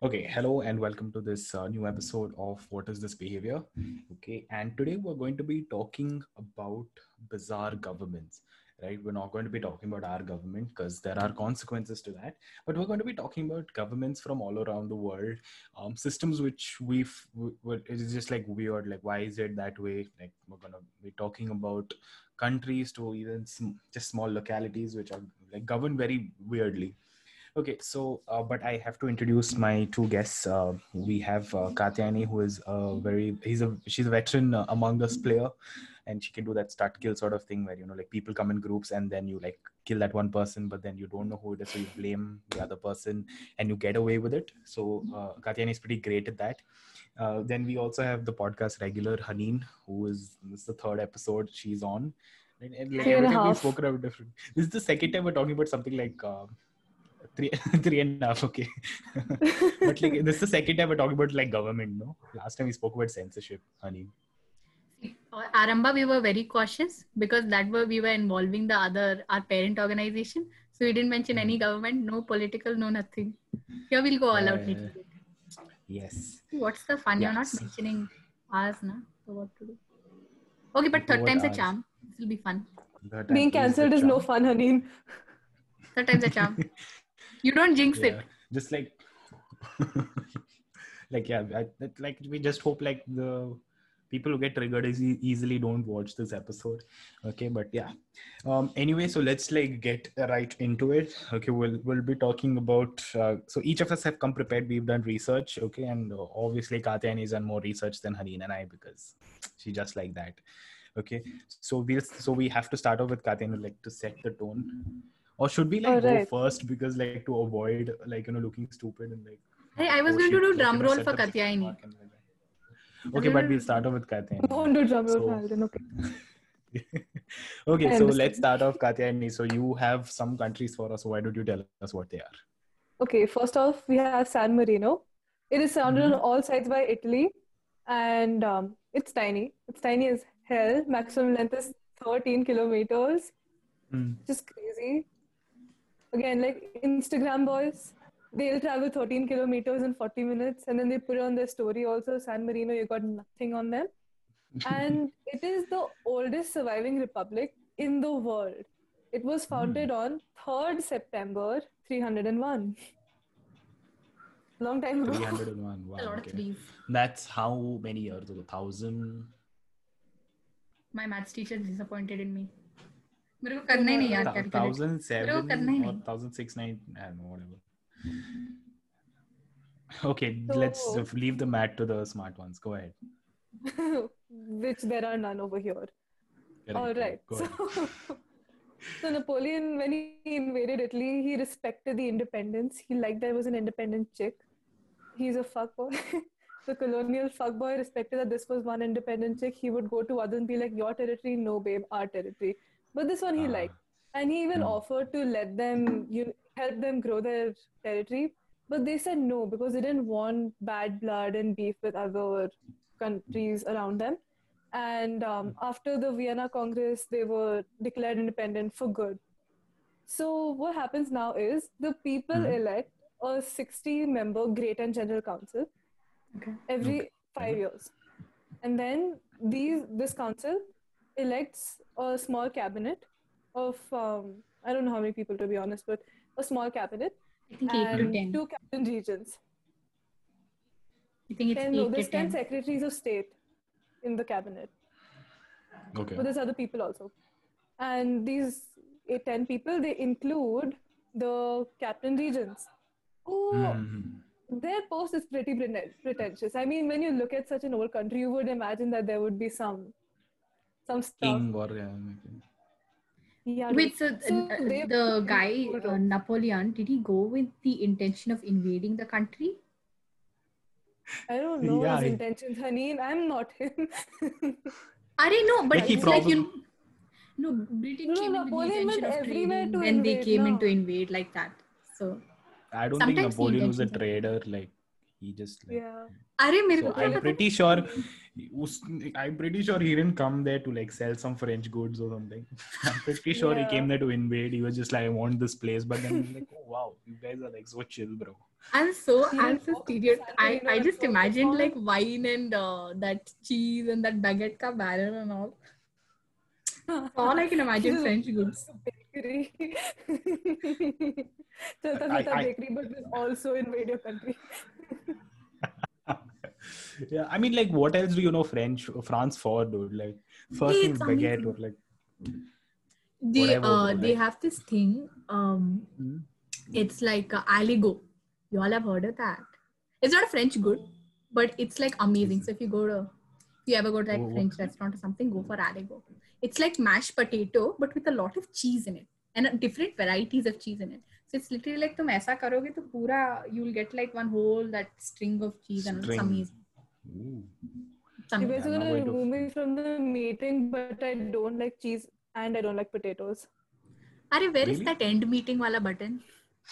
Okay, hello and welcome to this new episode of What is This Behavior? Okay, and today we're going to be talking about bizarre governments, right? We're not going to be talking about our government because there are consequences to that, but we're going to be talking about governments from all around the world, systems which it's just like weird, like why is it that way? Like we're going to be talking about countries to even just small localities which are like governed very weirdly. Okay, so but I have to introduce my two guests. We have Katyani, who is she's a veteran Among Us player, and she can do that start kill sort of thing where like people come in groups and then you like kill that one person, but then you don't know who it is, so you blame the other person and you get away with it. So Katyani is pretty great at that. Then we also have the podcast regular Haneen, who is this is the third episode she's on. And like Three and every a time we've half. spoken about different. This is the second time we're talking about something like three, 3.5. Okay, but like this is the second time we're talking about like government. No, last time we spoke about censorship, honey. Aramba, we were very cautious because we were involving our parent organization. So we didn't mention any government, no political, no nothing. Here we'll go all out. Yes. What's the fun? You're not mentioning ours, na? So what to do? Okay, but third time's a charm. This will be fun. Being cancelled is no fun, Haneen. Third time's a charm. You don't jinx it. Just like, like we just hope like the people who get triggered easily don't watch this episode. Okay, but yeah. Anyway, so let's like get right into it. Okay, we'll be talking about. So each of us have come prepared. We've done research. Okay, and obviously Katyani has done more research than Haneen and I because she's just like that. Okay, so we have to start off with Katyani like to set the tone. Or should we like go first because like to avoid like looking stupid and like. Hey, I was going to do drum roll for Katyani. Okay, but we'll start off with Katyani. Don't do drum roll, then okay. Okay, so let's start off Katyani. So you have some countries for us. So why don't you tell us what they are? Okay, first off, we have San Marino. It is surrounded on all sides by Italy, and it's tiny. It's tiny as hell. Maximum length is 13 kilometers. Just crazy. Again, like Instagram boys, they'll travel 13 kilometers in 40 minutes and then they put it on their story also, San Marino, you got nothing on them. And it is the oldest surviving republic in the world. It was founded on 3rd September 301. Long time ago. 301, wow. A lot of threes. That's how many years ago? 1,000? My maths teacher is disappointed in me. मेरे को करना ही नहीं यार calculate. 1007 or 1069, I don't know, whatever. Okay, let's leave the math to the smart ones. Go ahead. Which there are none over here. Correct. All right. So Napoleon, when he invaded Italy, he respected the independence. He liked that it was an independent chick. He's a fuckboy. The colonial fuckboy respected that this was one independent chick. He would go to others and be like, your territory, no babe, our territory. But this one he liked. And he even offered to let them, help them grow their territory. But they said no because they didn't want bad blood and beef with other countries around them. And after the Vienna Congress, they were declared independent for good. So what happens now is the people elect a 60-member Great and General Council every 5 years. And then this council elects a small cabinet of, I don't know how many people to be honest, but a small cabinet. I think 8 to 10. 2 cabinet regions. I think it's 8 to 10. There's 10 secretaries of state in the cabinet. Okay. But there's other people also. And these 10 people, they include the captain regions. Their post is pretty pretentious. I mean, when you look at such an old country, you would imagine that there would be some stuff. King or Wait, so the guy, Napoleon, did he go with the intention of invading the country? I don't know his intentions, Haneen. I'm not him. I don't know, but it's like Britain came Napoleon with the intention of everywhere trading, to then they invade, came in to invade like that. So I don't think Napoleon was a trader. Like he just like. Yeah. So I'm pretty sure he didn't come there to like sell some French goods or something. I'm pretty sure he came there to invade. He was just like, I want this place. But then like, oh wow, you guys are like so chill, bro. I'm so walk to serious. San I Marino and just walk imagined on. like wine and that cheese and that baguette ka batter and all. All I can imagine Just French walk goods. to bakery. Chalta I, Filta I bakery, but will also invade your country. yeah, I mean, like, what else do you know France for, dude? Like, Hey, it's fucking baguette or amazing. like whatever, bro. They Like, have this thing. hmm? It's like Aligo. You all have heard of that. It's not a French good, but it's like amazing. So if you ever go to like Oh, French restaurant or something, go for Aligo. It's like mashed potato, but with a lot of cheese in it and different varieties of cheese in it. So it's literally like तुम ऐसा करोगे तो पूरा you'll get like one whole that string of cheese and it's string. amazing. Ooh. It's You amazing. guys are I'm not gonna going to. remove me from the meeting, but I don't like cheese and I don't like potatoes. Arey, where is Really? that end meeting wala button?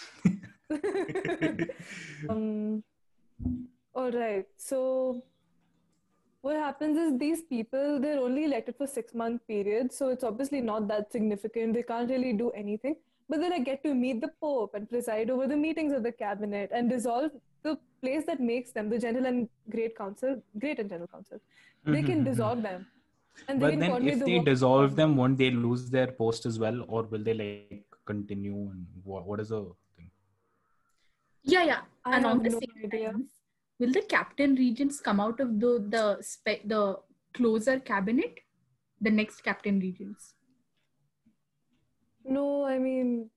um, all right. So what happens is these people, they're only elected for 6-month periods, so it's obviously not that significant. They can't really do anything. But then I get to meet the Pope and preside over the meetings of the cabinet and dissolve the place that makes them the General and Great Council, Great and General Council. They can dissolve them. And they But can then, coordinate if the they work of the dissolve them, government. won't they lose their post as well, or will they like continue? And what is the thing? Yeah. I And on have the no same idea. time, will the captain regions come out of the closer cabinet? The next captain regions. No, I mean,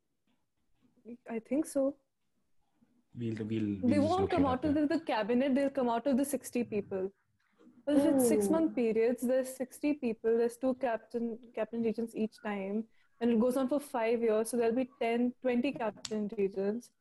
I think so. We'll They just won't look come it up. out of Yeah. the cabinet, they'll come out of the 60 people. Well, if it's 6-month periods, there's 60 people, there's two captain regions each time, and it goes on for 5 years, so there'll be 10, 20 captain regions.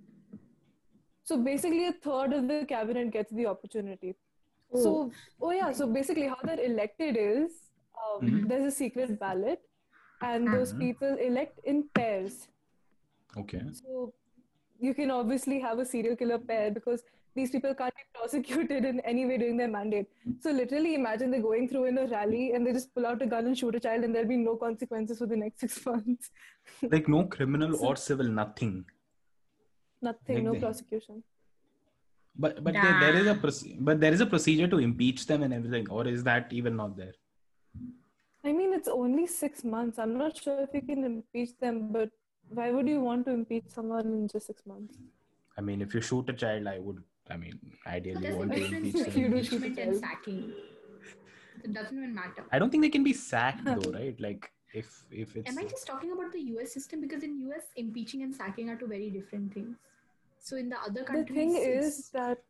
So basically, a third of the cabinet gets the opportunity. So basically, how they're elected is there's a secret ballot, and those people elect in pairs. Okay. So you can obviously have a serial killer pair because these people can't be prosecuted in any way during their mandate. So literally imagine they're going through in a rally and they just pull out a gun and shoot a child and there'll be no consequences for the next 6 months. Like no criminal or civil, nothing. Nothing, Like no they, prosecution. but there is a procedure to impeach them and everything, or is that even not there? I mean, it's only 6 months. I'm not sure if you can impeach them, but why would you want to impeach someone in just 6 months? I mean, if you shoot a child, ideally There's a want to difference impeach between You them. do shoot a impeachment and child. sacking. It doesn't even matter. I don't think they can be sacked though, right? Like if it's. Am I just talking about the US system? Because in US, impeaching and sacking are two very different things. So in the other The countries, thing is that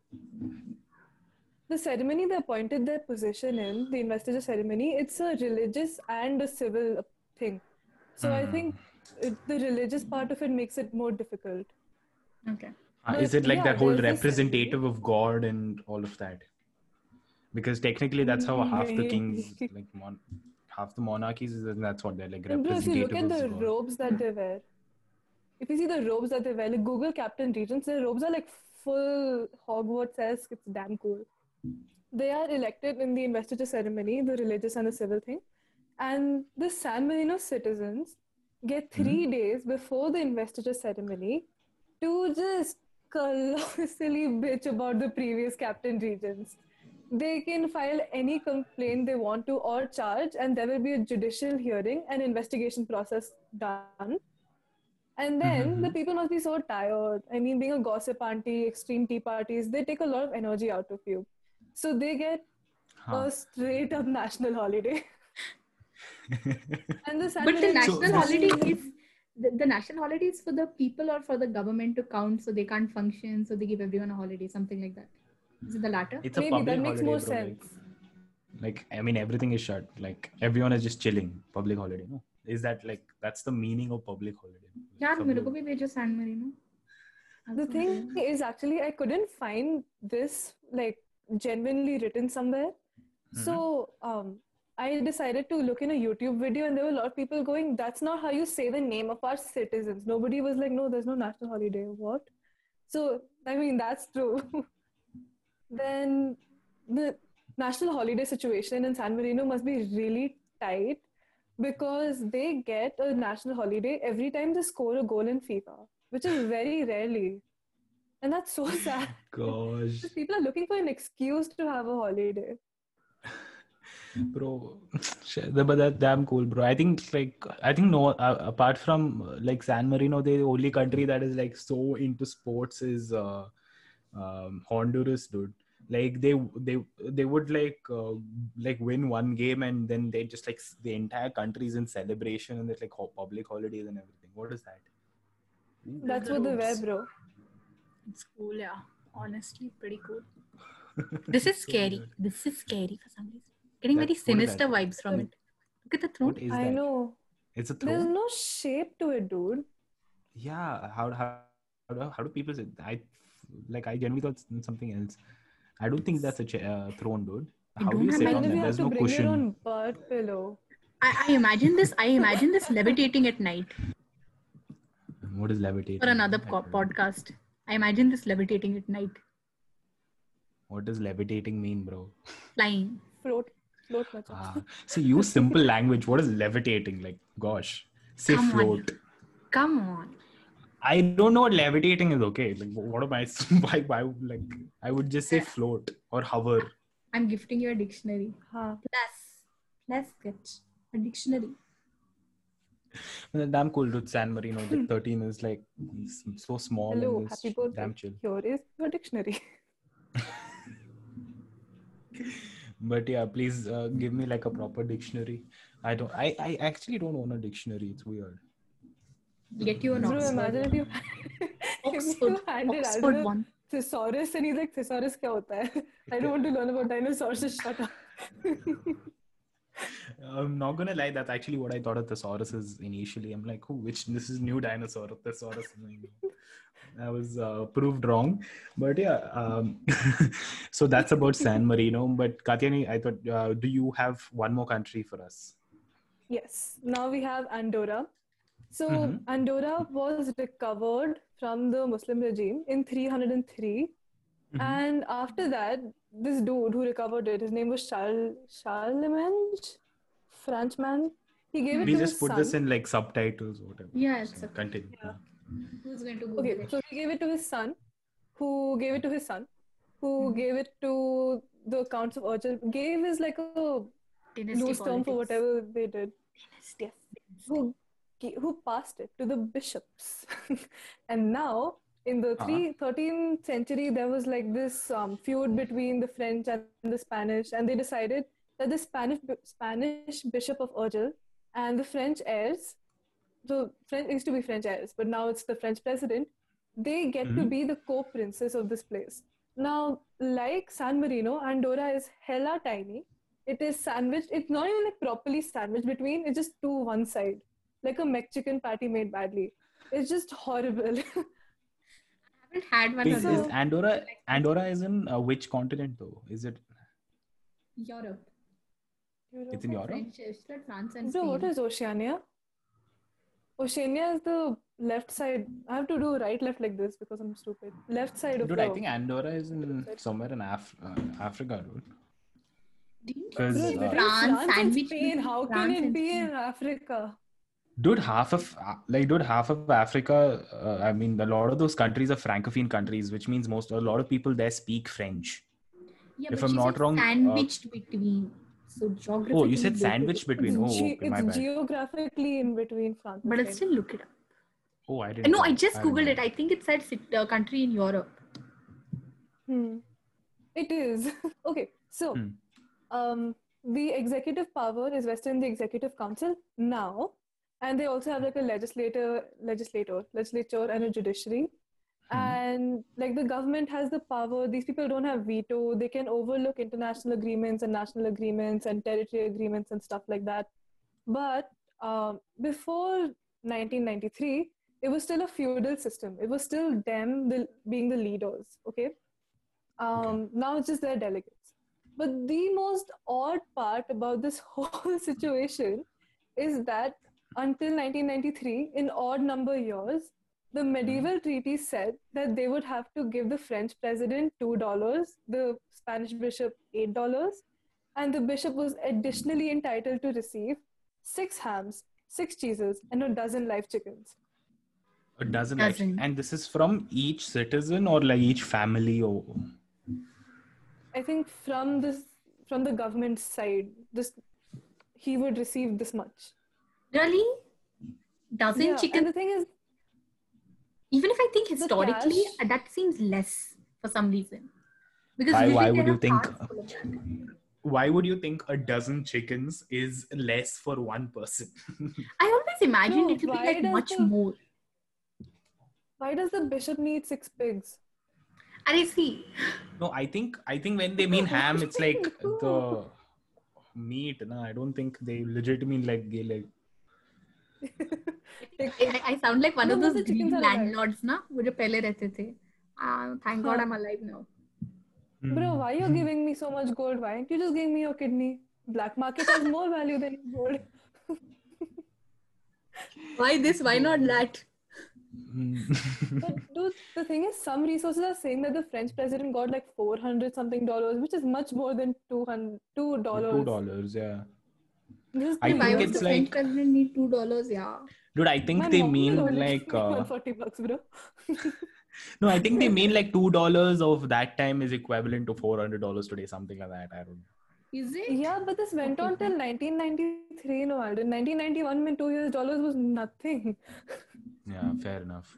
the ceremony they appointed their position in, the investiture ceremony, it's a religious and a civil thing. So I think the religious part of it makes it more difficult. okay. Is But it like yeah, that whole there's this representative of God and all of that? Because technically, that's how half the kings, maybe. like half the monarchies, that's what they're like, And bro, if you look representative at of the God. robes that they wear, if you see the robes that they wear, like Google Captain Regents, their robes are like full Hogwarts-esque. It's damn cool. They are elected in the investiture ceremony, the religious and the civil thing. And the San Marino citizens get 3 days before the investiture ceremony to just colossally bitch about the previous captain regions. They can file any complaint they want to or charge, and there will be a judicial hearing and investigation process done. And then the people must be so tired. I mean, being a gossip auntie, extreme tea parties, they take a lot of energy out of you. So they get a straight up national holiday. And the San But the Marino national this- holiday is the national holiday is for the people or for the government to count, so they can't function, so they give everyone a holiday, something like that. Is it the latter? It's a maybe public that makes holiday, more bro. sense. Like I mean, everything is shut. Like everyone is just chilling. Public holiday, no? Is that like that's the meaning of public holiday? यार सब मेरे लोग- को भी भेजो San Marino. The thing is, actually, I couldn't find this like genuinely written somewhere. So I decided to look in a YouTube video, and there were a lot of people going, "That's not how you say the name of our citizens." Nobody was like, "No, there's no national holiday." What? So I mean, that's true. Then the national holiday situation in San Marino must be really tight because they get a national holiday every time they score a goal in FIFA, which is very rarely. And that's so sad. Gosh, Because people are looking for an excuse to have a holiday. bro, but that's damn cool, bro. I think no, apart from like San Marino, the only country that is like so into sports is Honduras, dude. Like they would like win one game and then they just like the entire country's in celebration and there's like public holidays and everything. What is that? Ooh. That's what they wear, bro. It's cool, yeah. Honestly, pretty cool. This is So scary. weird. This is scary for some reason. Getting very What is sinister that? vibes from it. Look at the throne. What is I that? know. It's a There's throne. no shape to it, dude. Yeah. How do people say? I genuinely thought it's something else. I don't think that's a throne, dude. I How do don't you have sit my- on Imagine if that? you have There's to no bring your cushion. own butt pillow. I imagine this. I imagine this levitating at night What is levitating? for another I don't know. podcast. I imagine this levitating at night, What does levitating mean, bro? flying. Float macha. So use simple language. What is levitating? Like, gosh, say Come on. float. Come on. I don't know what levitating is. Okay, like what am I? Why? Like, I would just say float or hover. I'm gifting you a dictionary. Huh. Plus get a dictionary. Damn cool, dude. San Marino, like 13 is like so small. Hello, and it's happy birthday. damn chill. Here is your dictionary. But yeah, please give me like a proper dictionary. I actually don't own a dictionary. It's weird. We'll get you an Bro, Oxford imagine if one. you Oxford, handed Oxford Aldo one. thesaurus and he's like, thesaurus kya hota hai? I don't want to learn about dinosaurs, just shut up. I'm not gonna lie. That's actually what I thought of thesaurus is initially. I'm like, this is new dinosaur thesaurus. I was proved wrong, but yeah. So that's about San Marino. But Katyani, I thought, do you have one more country for us? Yes, now we have Andorra. So Mhm. Andorra was recovered from the Muslim regime in 303. Mhm. And after that, this dude who recovered it, his name was Charlemagne, Frenchman. He gave it We to just his put son. this in like subtitles, whatever. Yeah, it's So okay. continue. Yeah. Who's going to Google Okay, it? so he gave it to his son, who gave it to his son, who gave it to the Counts of Urgel. Gave is like a Dynasty loose term for politics. whatever they did. Yes. Who passed it to the bishops. And now, in the 13th century, there was like this feud between the French and the Spanish, and they decided that the Spanish Bishop of Urgel and the French heirs, so French used to be French heirs, but now it's the French president, they get to be the co-princes of this place. Now, like San Marino, Andorra is hella tiny. It is sandwiched. It's not even like properly sandwiched between. It's just to one side, like a Mexican patty made badly. It's just horrible. I haven't had one Please, of is those. Andorra is in which continent though? Is it? Europe. It's in Europe. French, it's like France and So what Spain. is Oceania? Oceania is the left side. I have to do right, left like this because I'm stupid. Left side of Dude, the. I think Andorra is in somewhere in Africa, dude. Didn't Because, you say Bro, between France, France and sandwich Spain, between how can France it and be Spain? in Africa? Dude, half of Africa. I mean, a lot of those countries are francophone countries, which means a lot of people there speak French. Yeah, If but I'm she not said wrong, sandwiched between. So geographically. Oh, you said located. sandwich between. Oh, okay, my It's bad. geographically in between France and But I'll Spain. still look it up. Oh, I didn't. No, I know. just didn't googled know. it. I think it said country in Europe. It is. Okay, so the executive power is vested in the executive council now, and they also have like a legislature and a judiciary. And like the government has the power, these people don't have veto, they can overlook international agreements and national agreements and territory agreements and stuff like that. But before 1993, it was still a feudal system. It was still them being the leaders, okay? Now it's just their delegates. But the most odd part about this whole situation is that until 1993, in odd number years, the medieval treaty said that they would have to give the French president $2, the Spanish bishop $8, and the bishop was additionally entitled to receive 6 hams, 6 cheeses, and a dozen live chickens. A dozen actually. Dozen. And this is from each citizen or like each family or I think from the government side, he would receive this much. Really? Dozen Yeah, chicken? and the thing is, Even if I think historically, cash- that seems less for some reason. Because Why usually would there you are think- cards full of that. why would you think a dozen chickens is less for one person? I always imagined No, it would be why like does much the- more. why does the bishop need 6 pigs? And I see. No, I think when they mean ham, it's like the meat. No, I don't think they legit mean like gay leg. I sound like one No, of but those the chickens greedy are alive. landlords, na? वो जो पहले रहते थे. Thank God Huh. I'm alive now. Bro, why are you giving me so much gold? Why don't you just give me your kidney? Black market has more value than gold. Why this? Why not that? But dude, the thing is, some resources are saying that the French president got like $400 something, which is much more than $200. $2, yeah. This is I Why think would it's the French like- president need $2? Yeah. Dude, I think My they mom mean will only like give me $140, bro. no, I think they mean like $2 of that time is equivalent to $400 today, something like that. I don't know. Is it? Yeah, but this went on till 1993, no, Alden. 1991, when $2 was nothing. Yeah, fair enough.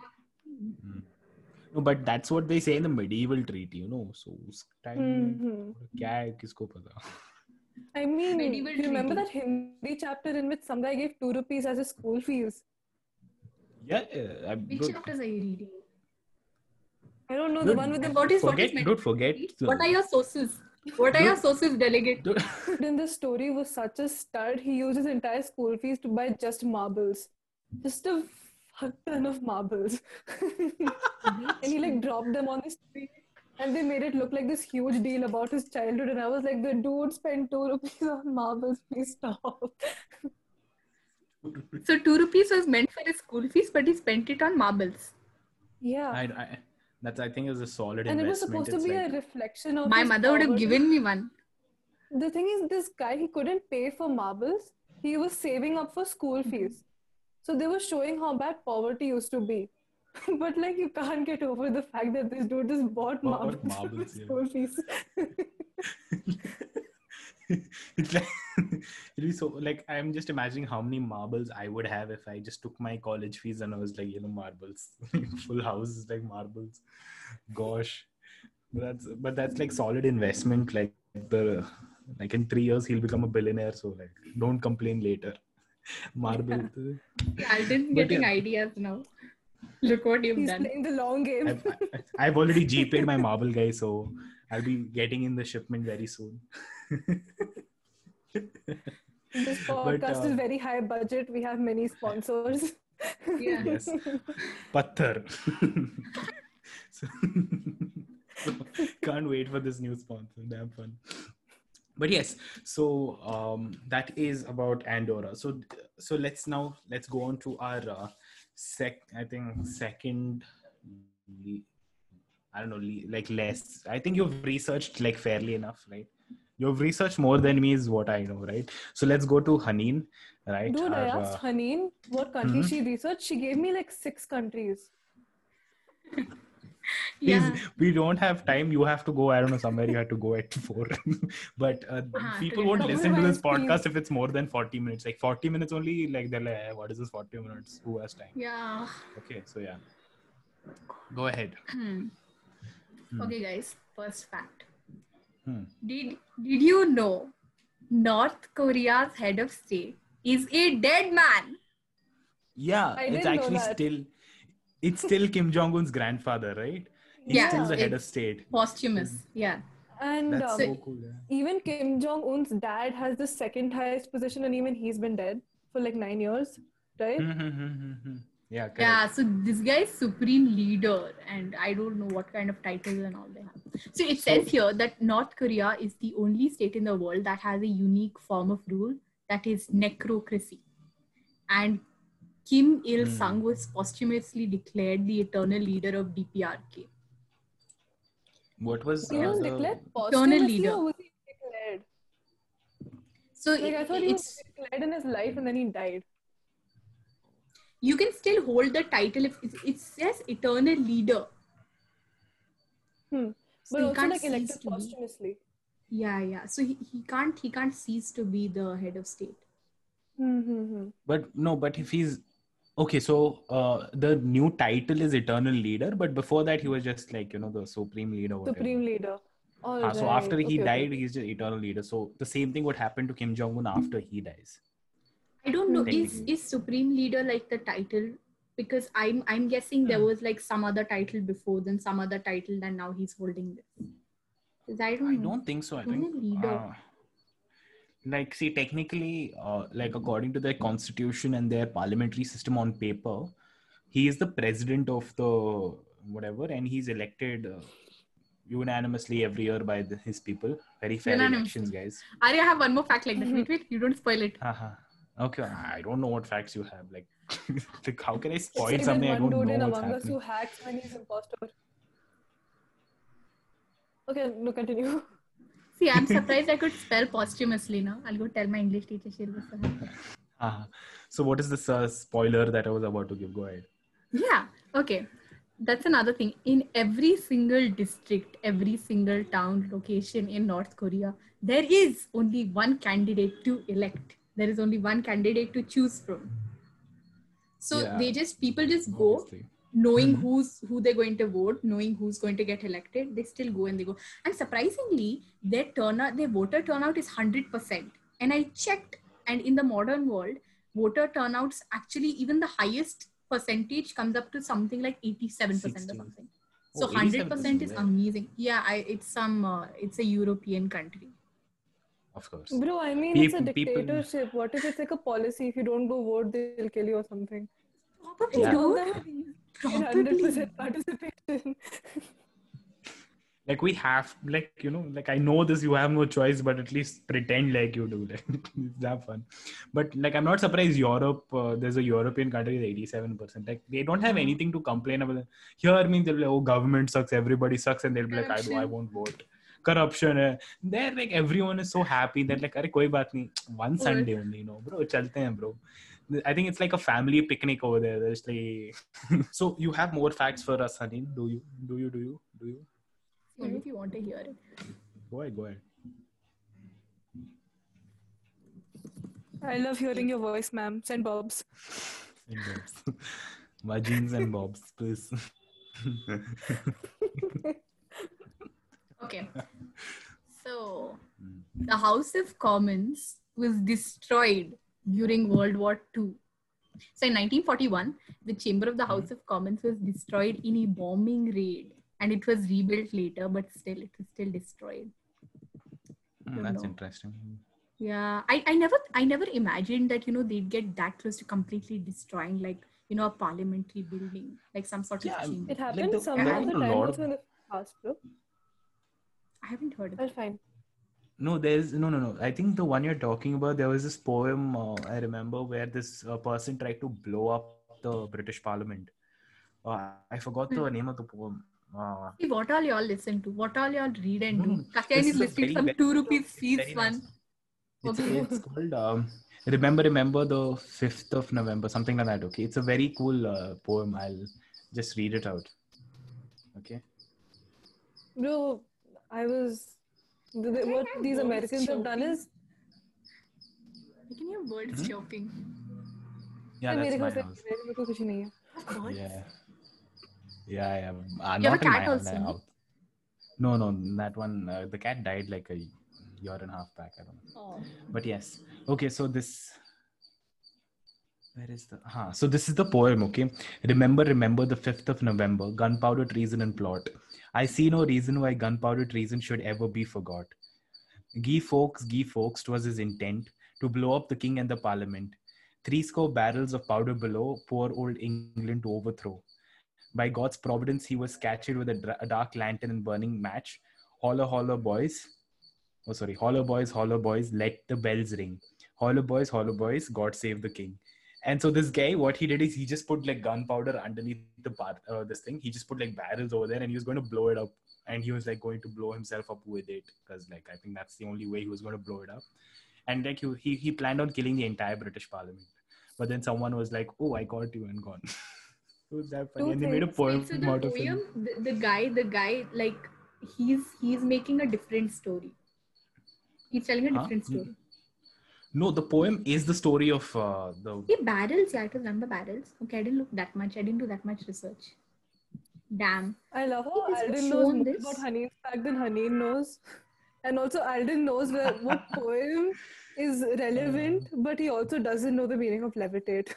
No, but that's what they say in the medieval treaty, you know. So, उस time में क्या है किसको पता? I mean, Medieval you remember that treaty. Hindi chapter in which some guy gave 2 rupees as his school fees? Yeah, Which chapters are you reading? I don't know, the Dude, one with the... What is forget. medieval Forget. treaty? What are your sources? What are your sources, delegate? Dude, In the story was such a stud, he used his entire school fees to buy just marbles. Just a fuck ton of marbles. And he like dropped them on the street. And they made it look like this huge deal about his childhood. And I was like, the dude spent 2 rupees on marbles. Please stop. So 2 rupees was meant for his school fees, but he spent it on marbles. Yeah. I think is a solid And it was investment. supposed to be a reflection of My his mother would have poverty. given me one. The thing is, this guy, he couldn't pay for marbles. He was saving up for school fees. So they were showing how bad poverty used to be. But like, you can't get over the fact that this dude just bought marbles for marbles, yeah. school fees. It's like it'd be so like I'm just imagining how many marbles I would have if I just took my college fees and I was like, marbles, full houses like marbles. Gosh, but that's like solid investment. Like in 3 years he'll become a billionaire. So like, don't complain later. Marble. Yeah, I didn't But getting yeah. ideas now. Look what you've He's done. playing the long game. I've already GP'd my marble guy, so I'll be getting in the shipment very soon. This podcast is very high budget. We have many sponsors. Yeah. Yes. Patthar. so, can't wait for this new sponsor. Damn fun. But yes, so that is about Andorra. So let's go on to our second. I don't know, like less. I think you've researched like fairly enough, right? You've researched more than me is what I know, right? So let's go to Haneen, right? Dude, I asked Haneen what country she researched. She gave me like 6 countries. Please, Yeah. we don't have time. You have to go. I don't know, somewhere you have to go at 4. But people won't listen to this podcast if it's more than 40 minutes. Like 40 minutes only, like they're like, what is this 40 minutes? Who has time? Yeah. Okay, so yeah. Go ahead. Okay, guys. First fact. Hmm. Did you know North Korea's head of state is a dead man? Yeah, I it's didn't know actually that. it's still Kim Jong-un's grandfather, right? He's Yeah, still the head of it's state. posthumous. Yeah. And That's so cool. Yeah. even Kim Jong-un's dad has the second highest position, and even he's been dead for like 9 years, right? Yeah, correct. Yeah, so this guy is supreme leader, and I don't know what kind of titles and all they have. So it says here that North Korea is the only state in the world that has a unique form of rule, that is necrocracy. And Kim Il-sung was posthumously declared the eternal leader of DPRK. What was He was the- declared Eternal posthumously, leader. or was he declared? So Like, I thought he was it's declared in his life and then he died. you can still hold the title if it says eternal leader. But So he also can't like cease elected to be. posthumously. Yeah. So he can't cease to be the head of state. But no, but if he's okay, so the new title is Eternal Leader, but before that he was just like, the Supreme Leader, whatever. Supreme leader. All right. So after he Okay, died, okay. he's just Eternal Leader. So the same thing would happen to Kim Jong-un after he dies. I don't know. Technically. Is Supreme Leader like the title? Because I'm guessing there was like some other title before, then some other title, and now he's holding this. Because I don't I know. don't think so. I Eternal think leader. like, see, technically, like according to their constitution and their parliamentary system on paper, he is the president of the whatever, and he's elected unanimously every year by his people. Very fair Unanimously. elections, guys. Arya, I have one more fact like that. Wait, you don't spoil it. Okay, I don't know what facts you have. Like, like how can I It's spoil like something I there's one don't dude know in what's Among Us happening? who hacks when he's imposter. Okay, no, continue. See, I'm surprised I could spell posthumously now. I'll go tell my English teacher. She'll be so happy. So what is this spoiler that I was about to give? Go ahead. Yeah. Okay. That's another thing. In every single district, every single town, location in North Korea, there is only one candidate to elect. There is only one candidate to choose from. So people just go Obviously. knowing who they're going to vote, knowing who's going to get elected. They still go and they go. And surprisingly, their voter turnout is 100%. And I checked, and in the modern world, voter turnouts actually even the highest percentage comes up to something like 87% or 60. something. So 87% 100% is amazing. Yeah, it's a European country. Of course. Bro, I mean, it's a dictatorship. What if it's like a policy? If you don't go vote, they'll kill you or something. Probably, dude. 100% participation. Like we have, like, like I know this, you have no choice, but at least pretend like you do. Like, it's that fun. But like, I'm not surprised Europe, there's a European country with 87%. Like they don't have anything to complain about. Here means they'll be like, oh, government sucks, everybody sucks. And they'll be like, I won't vote. Corruption. There, like everyone is so happy that like, arey, koi baat nahi. One Sunday only, bro, chalte hain, bro. I think it's like a family picnic over there. There's like, so you have more facts for us, Haneen? Do you? Only if you want to hear it. Go ahead. I love hearing your voice, ma'am. Send Bobs. My jeans and Bobs, please. Okay. So, the House of Commons was destroyed during World War II. So, in 1941, the chamber of the House of Commons was destroyed in a bombing raid. And it was rebuilt later, but still, it was still destroyed. That's interesting. Yeah, I never imagined that, they'd get that close to completely destroying, like, a parliamentary building, like some sort of chamber. It happened like some of the time also in the past, bro. I haven't heard of That's fine. No, there's no. I think the one you're talking about, there was this poem I remember where this person tried to blow up the British Parliament. I forgot the name of the poem. See, what all y'all listen to? What all y'all read and do? Katyan is listening some 2 rupees fees one. It's called Remember the 5th of November, something like that. Okay, it's a very cool poem. I'll just read it out. Okay. Bro, what these Americans have done is. I can hear birds chirping. Yeah, that's my house. Yeah. You have a cat also? No, that one, the cat died like a year and a half back. I don't know. Oh. But yes. Okay, so this... Where is the... So this is the poem, okay? Remember the 5th of November, gunpowder, treason and plot. I see no reason why gunpowder treason should ever be forgot. Guy Fawkes, 'twas his intent to blow up the king and the parliament. 70 barrels of powder below, poor old England to overthrow. By God's providence, he was captured with a dark lantern and burning match. Holler, holler, boys. Oh, sorry. Holler, boys, let the bells ring. Holler, boys, God save the king. And so this guy, what he did is he just put like gunpowder underneath the this thing. He just put like barrels over there and he was going to blow it up. And he was like going to blow himself up with it. Because like, I think that's the only way he was going to blow it up. And like he planned on killing the entire British Parliament. but then someone was like, "Oh, I caught you," and gone. It was that funny, Two and they made a things. poem So the out of poem, it. the guy, like he's making a different story. He's telling a Huh? different story. No, the poem is the story of the. Yeah, barrels. Yeah, it was done by barrels. Okay, I didn't look that much. I didn't do that much research. Damn. I love Hey, how has been Alden knows shown more this. about Haneen's fact than Haneen knows. And also Alden knows what poem is relevant, but he also doesn't know the meaning of levitate.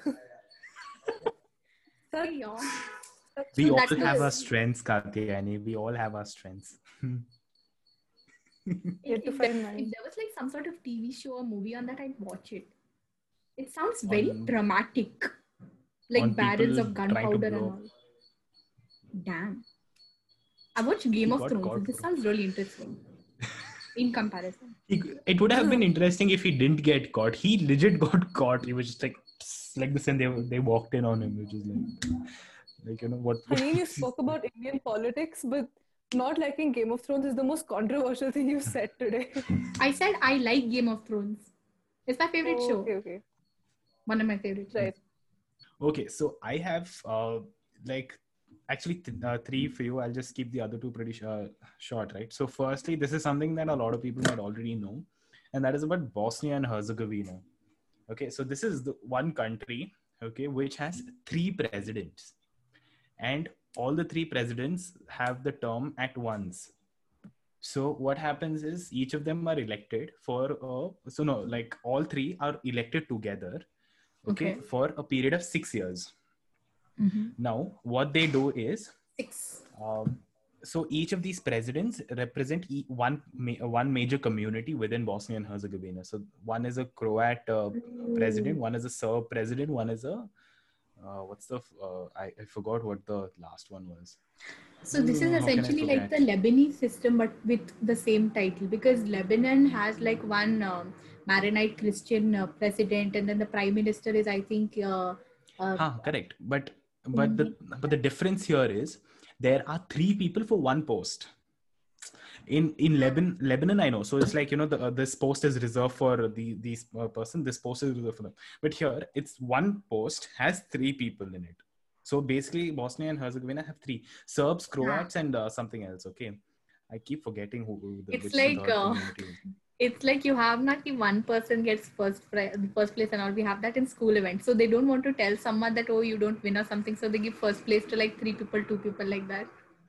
Hey, y'all. We No, all that have our was- strengths, Katyayani. We all have our strengths. Yet to if find mine. there was like some sort of TV show or movie on that, I'd watch it. It sounds very On- dramatic, like on barrels people of trying to gunpowder and blow all. Damn. I watched Game He of got Thrones. caught This for- sounds really interesting. In comparison. It would have been interesting if he didn't get caught. He legit got caught. He was just like this, and they walked in on him, which is like what. Haneen, you spoke about Indian politics, but not liking Game of Thrones is the most controversial thing you've said today. I said I like Game of Thrones. It's my favorite show. Okay. One of my favorite shows. Right. Okay, so I have actually three for you. I'll just keep the other two pretty short, right? So firstly, this is something that a lot of people might already know, and that is about Bosnia and Herzegovina. Okay, so this is the one country, okay, which has 3 presidents, and all the 3 presidents have the term at once. So what happens is each of them are elected for all 3 are elected together, okay. For a period of 6 years. Mm-hmm. Now, what they do is 6. So each of these presidents represent one major community within Bosnia and Herzegovina. So one is a Croat president, one is a Serb president, one is a I forgot what the last one was. So this is How can I essentially like the forget? Lebanese system, but with the same title, because Lebanon has like one Maronite Christian president, and then the prime minister is, I think, Correct. But the difference here is there are 3 people for one post. In Lebanon, I know. So it's like, this post is reserved for these person. This post is reserved for them. But here, it's one post has 3 people in it. So basically, Bosnia and Herzegovina have 3: Serbs, Croats, and something else. Okay, I keep forgetting It's which like, third community is. it's like you have not the one person gets first place and all. We have that in school events. So they don't want to tell someone that, oh, you don't win or something. So they give first place to like 3 people, 2 people, like that.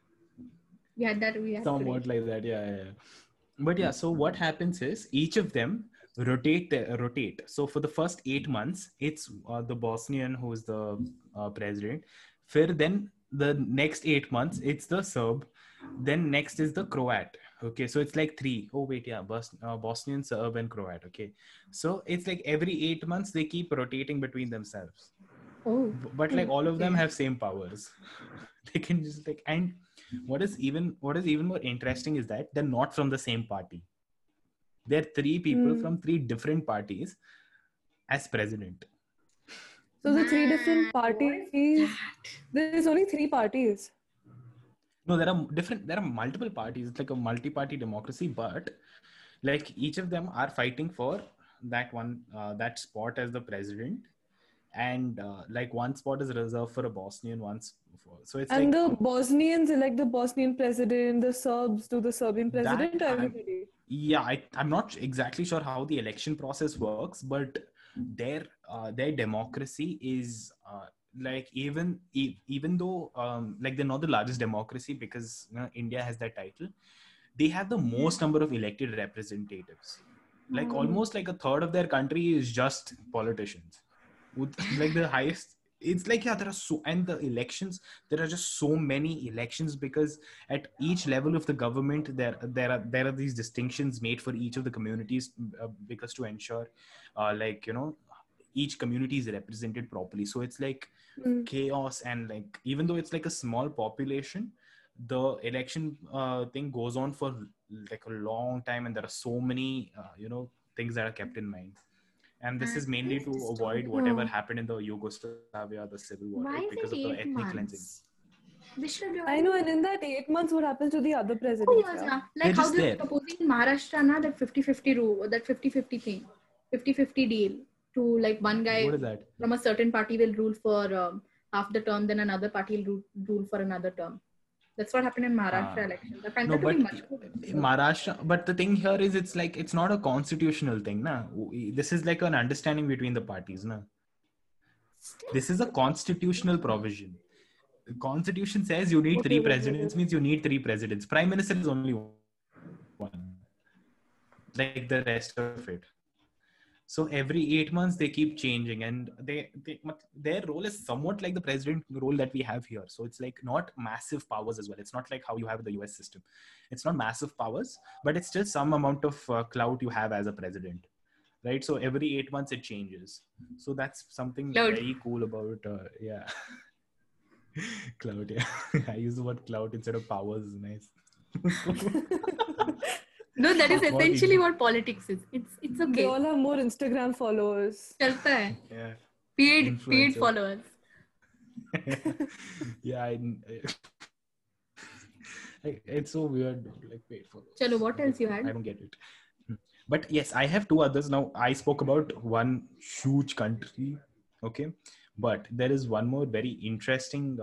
We had Somewhat like that, yeah. But yeah, so what happens is each of them rotate. So for the first 8 months, it's the Bosnian who is the president. Then the next 8 months, it's the Serb. Then next is the Croat. Okay, so it's like 3. Oh wait, yeah, Bosnian, Serb, and Croat. Okay, so it's like every 8 months they keep rotating between themselves. Oh, but like all of them have same powers. They can just and what is even more interesting is that they're not from the same party. They're 3 people from 3 different parties as president. So the 3 different parties, there's only 3 parties. No, there are multiple parties. It's like a multi-party democracy, but like each of them are fighting for that one that spot as the president. And like one spot is reserved for a Bosnian, so it's and like the Bosnians elect the Bosnian president, the Serbs do the Serbian president, or everybody? I'm not exactly sure how the election process works, but their democracy is like even though like they're not the largest democracy because India has that title, they have the most number of elected representatives. Like almost like a third of their country is just politicians. With like the highest, it's like there are and the elections, there are just so many elections because at each level of the government there are these distinctions made for each of the communities because to ensure each community is represented properly. So it's like chaos, and like even though it's like a small population, the election thing goes on for like a long time, and there are so many things that are kept in mind. And this is mainly to avoid whatever happened in the Yugoslavia, the civil war, why right? is Because it of the 8 ethnic cleansing. months? I know, and in that 8 months, what happens to the other presidents? Oh, yes, yeah. Like how they're there. proposing in Maharashtra, na, that 50-50 rule, that 50-50 thing, 50-50 deal. to like one guy What is that? from a certain party will rule for half the term, then another party will rule for another term. That's what happened in Maharashtra elections. I find No, that to be but much more Maharashtra, but the thing here is it's not a constitutional thing, na. This is like an understanding between the parties, na. This is a constitutional provision. The Constitution says you need three presidents, means you need three presidents. Prime Minister is only one, like the rest of it. So every 8 months they keep changing, and their role is somewhat like the president role that we have here. So it's like not massive powers as well. It's not like how you have the US system. It's not massive powers, but it's still some amount of clout you have as a president, right? So every 8 months it changes. So that's something Clout. very cool about yeah. Clout, yeah. I use the word clout instead of powers. Nice. No, that is What essentially is- what politics is. It's They okay. all have more Instagram followers. Chalta hai. Yeah. Paid Influencer. followers. Yeah, it's so weird. Like, wait for. Chalo, what else you I had? don't get it. But yes, I have two others now. I spoke about one huge country, okay, but there is one more very interesting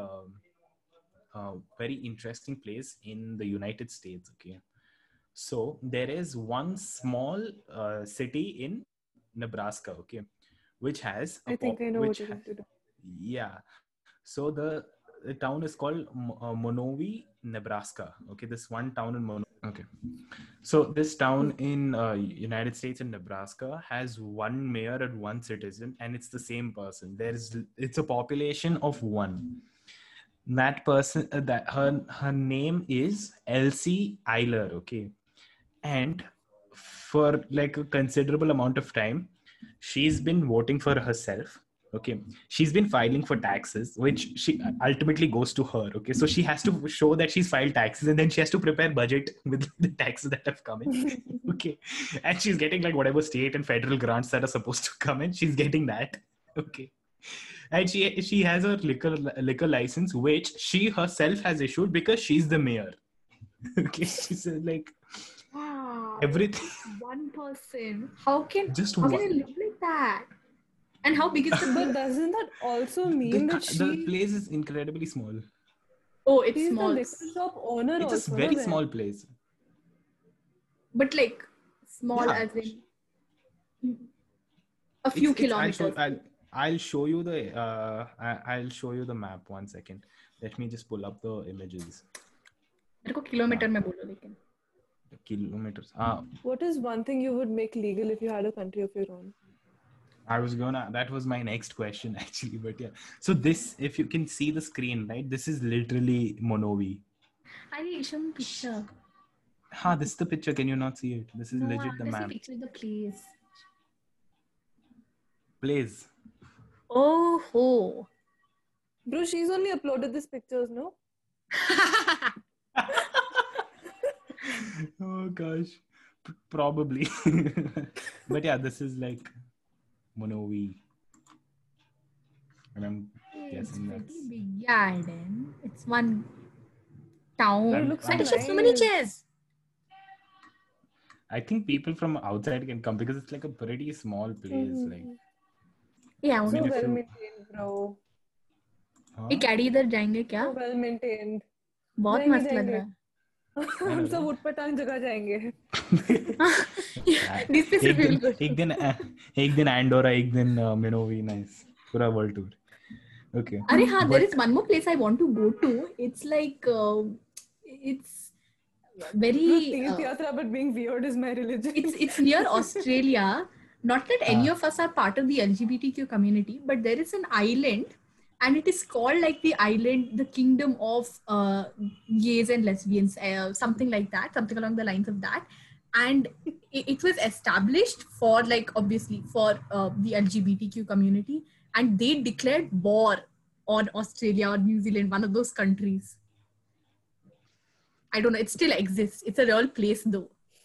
place in the United States. Okay, so there is one small city in Nebraska. Okay, which has I think I know what you're going to do. yeah. So the town is called Monowi, Nebraska. Okay, this one town in Monowi. Okay, so this town in United States in Nebraska has one mayor and one citizen, and it's the same person. It's a population of one. That person, that her name is Elsie Eiler. Okay, and for like a considerable amount of time, she's been voting for herself. Okay, she's been filing for taxes, which she ultimately goes to her. Okay, so she has to show that she's filed taxes, and then she has to prepare budget with the taxes that have come in. Okay, and she's getting like whatever state and federal grants that are supposed to come in, she's getting that. Okay, and she has a liquor license, which she herself has issued because she's the mayor. Okay, she's like Wow. everything. One person. How can Just you one. live like that? And how big is the But doesn't that also mean that The place is incredibly small. Oh, it's she's the small. liquor shop owner It's also? a very no, small place. But like small Yeah. as in a few kilometers. I'll show you the I'll show you the map. 1 second. Let me just pull up the images. मेरे को kilometre में बोलो लेकिन. The kilometers. What is one thing you would make legal if you had a country of your own? That was my next question actually, but yeah. So this, if you can see the screen, right? This is literally Monowi. Arey, show me picture. This is the picture. Can you not see it? This is legit the I map. see picture of the place. Place. Oh ho. Bro, she's only uploaded these pictures, no? Oh gosh, probably. But yeah, this is like Monowi, and I'm It's guessing pretty that's. big garden. It's one town. It looks And so it's just so many nice. chairs. I think people from outside can come because it's like a pretty small place. Like, Yeah, I mean, So if well you- maintained, bro. ये कैडी इधर जाएंगे क्या? So well maintained. बहुत जाएंगे, मस्त लग जाएंगे। रहा है. हम सब उटपटांग जगह जाएंगे. This place is really good. एक दिन Andorra, एक दिन Monowi. Nice. पूरा world tour. Okay. अरे हाँ, there But- is one more place I want to go to. It's like it's very. Tirth yatra, but being weird is my religion. It's near Australia. Not that any of us are part of the LGBTQ community, but there is an island, and it is called like the island, the kingdom of gays and lesbians, something like that, something along the lines of that. And it was established for like obviously for the LGBTQ community, and they declared war on Australia or New Zealand, one of those countries. I don't know. It still exists. It's a real place though.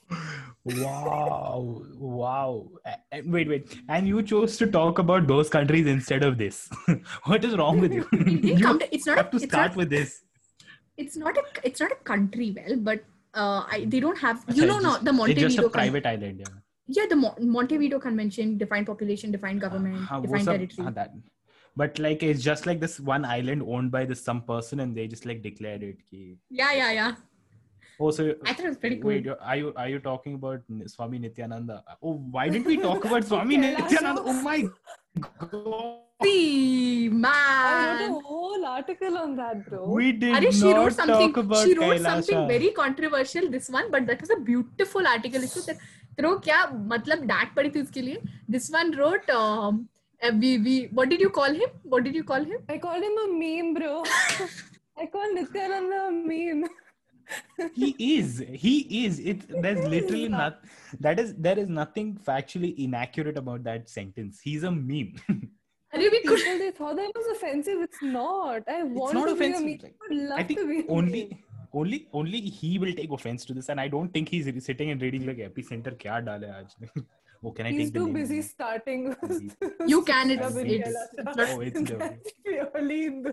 Wow. Wait. And you chose to talk about those countries instead of this. What is wrong with you? You It's not. have to It's start not. with this. It's not a country, well, but they don't have. Achha, No, the It's just Montenegro. a private island. Yeah. Yeah, the Montevideo Convention defined population, defined government, हाँ, वो defined सब, territory. हाँ, that. But like it's just like this one island owned by this some person, and they just like declared it. Ki, Yeah. oh, so I thought it was pretty wait, cool. are you talking about Swami Nityananda? Oh, why didn't we talk about Swami Kailasha. Nityananda? Oh my god. See, I man. wrote a whole article on that, bro. We did Arey, she wrote not something. talk about She wrote something Kailasha. very controversial. This one, but that was a beautiful article. इसको तेरे को क्या मतलब डांट पड़ी थी उसके लिए? This one wrote. What did you call him? What did you call him? I called him a meme, bro. I called Nityananda a meme. He is. There's literally not. There is nothing factually inaccurate about that sentence. He's a meme. Arey, we could. People, they thought that was offensive. It's not. I want not to be a offensive. meme. Like, I would love I think to be a meme. only he will take offense to this, and I don't think he's sitting and reading like Epicenter kya dale aaj. Oh, can I He's take the too name? busy starting. You can. It's it's That's purely Hindu.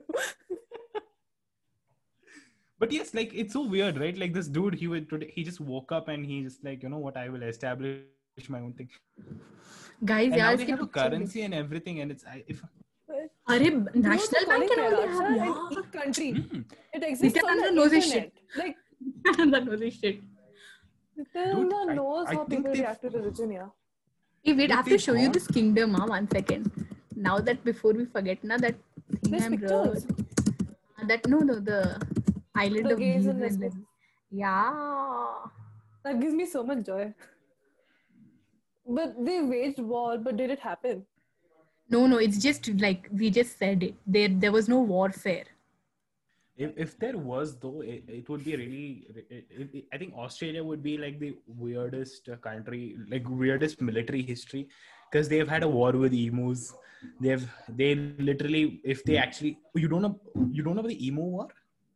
But yes, like it's so weird, right? Like this dude, he just woke up and he just like, you know what, I will establish my own thing. Guys, And yeah, now they have a currency and everything, and it's Arey, You know National the Bank and all they Kailasha have. in Yeah. each country. It exists Nityananda on the knows his internet. Like, That was his shit. Nityananda knows I how think people they've- react to religion, yeah. Hey, wait, I have to show you gone- this kingdom, 1 second. Now that before we forget, na that thing There's I'm pictures. that no, the island The of gays geese and and lesbians. then, yeah. That gives me so much joy. But they waged war, but did it happen? No, it's just like we just said it. There was no warfare. if there was though, it would be really. I think Australia would be like the weirdest country, like weirdest military history, because they've had a war with emus. They literally, if they actually, you don't know about the emu war.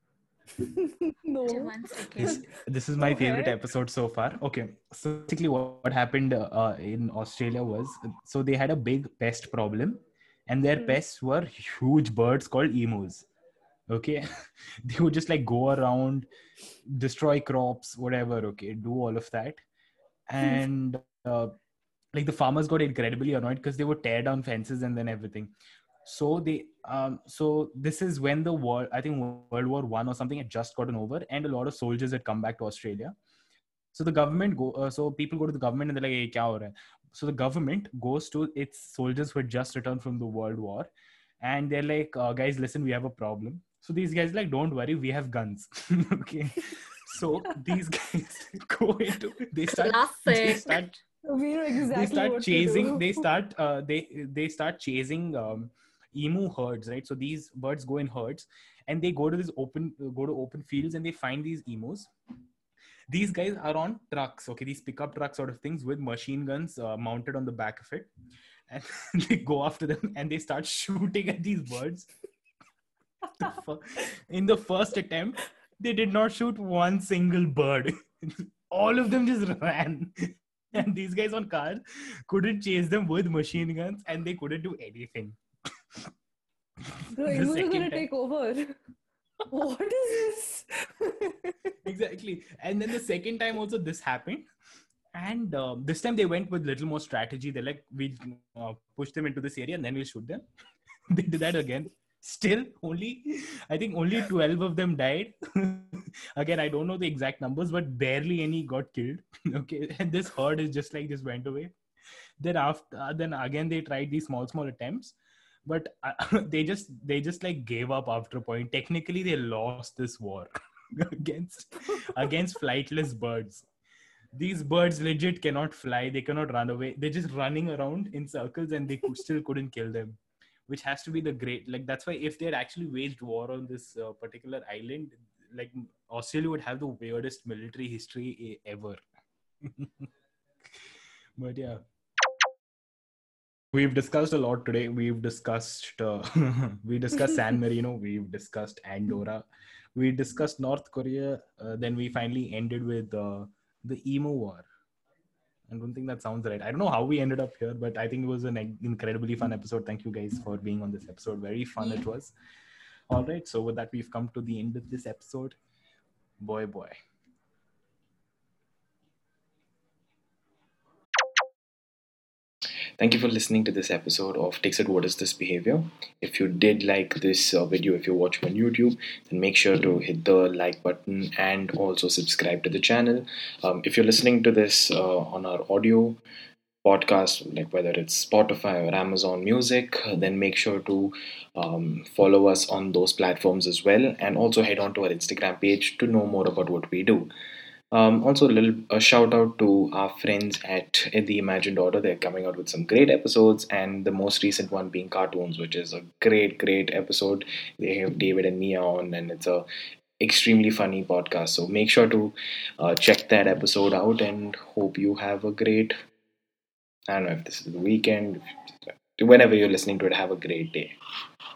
No. 1 second. This is my Go favorite ahead. episode so far. Okay, so basically what happened in Australia was, so they had a big pest problem, and their pests were huge birds called emus. Okay, they would just like go around, destroy crops, whatever. Okay, do all of that, and like the farmers got incredibly annoyed because they would tear down fences and then everything. So so this is when the war, I think World War I or something, had just gotten over, and a lot of soldiers had come back to Australia. So the government so people go to the government and they're like, hey, kya ho raha hai? So the government goes to its soldiers who had just returned from the World War, and they're like, guys, listen, we have a problem. So these guys are like, don't worry, we have guns. Okay, so these guys go into, they start Classic. We know exactly they start what chasing to do. they start chasing emu herds, right? So these birds go in herds, and they go to open fields, and they find these emus. These guys are on trucks, okay, these pickup truck sort of things with machine guns mounted on the back of it, and they go after them and they start shooting at these birds. In the first attempt, they did not shoot one single bird. All of them just ran. And these guys on cars couldn't chase them with machine guns, and they couldn't do anything. The The emus are second gonna time- take over. What is this? Exactly. And then the second time also this happened. And this time they went with little more strategy. They're like, we'll push them into this area and then we'll shoot them. They did that again. Still, I think only 12 of them died. Again, I don't know the exact numbers, but barely any got killed. Okay, and this herd is just like, just went away. Then then again they tried these small attempts, but they just like gave up after a point. Technically, they lost this war against flightless birds. These birds legit cannot fly. They cannot run away. They're just running around in circles, and they still couldn't kill them. Which has to be the great, like, that's why if they had actually waged war on this particular island, like, Australia would have the weirdest military history ever. But yeah, we've discussed a lot today. We've discussed we discussed San Marino, we've discussed Andorra, we discussed North Korea, then we finally ended with the emu war. I don't think that sounds right. I don't know how we ended up here, but I think it was an incredibly fun episode. Thank you guys for being on this episode. Very fun it was. All right. So with that, we've come to the end of this episode. Boy. Thank you for listening to this episode of Takes It What Is This Behavior. If you did like this video, if you're watching on YouTube, then make sure to hit the like button and also subscribe to the channel. If you're listening to this on our audio podcast, like whether it's Spotify or Amazon Music, then make sure to follow us on those platforms as well, and also head on to our Instagram page to know more about what we do. Also, a shout out to our friends at The Imagined Order. They're coming out with some great episodes, and the most recent one being Cartoons, which is a great episode. They have David and Mia on, and it's a extremely funny podcast. So make sure to check that episode out, and hope you have a great. I don't know if this is the weekend, whenever you're listening to it, have a great day.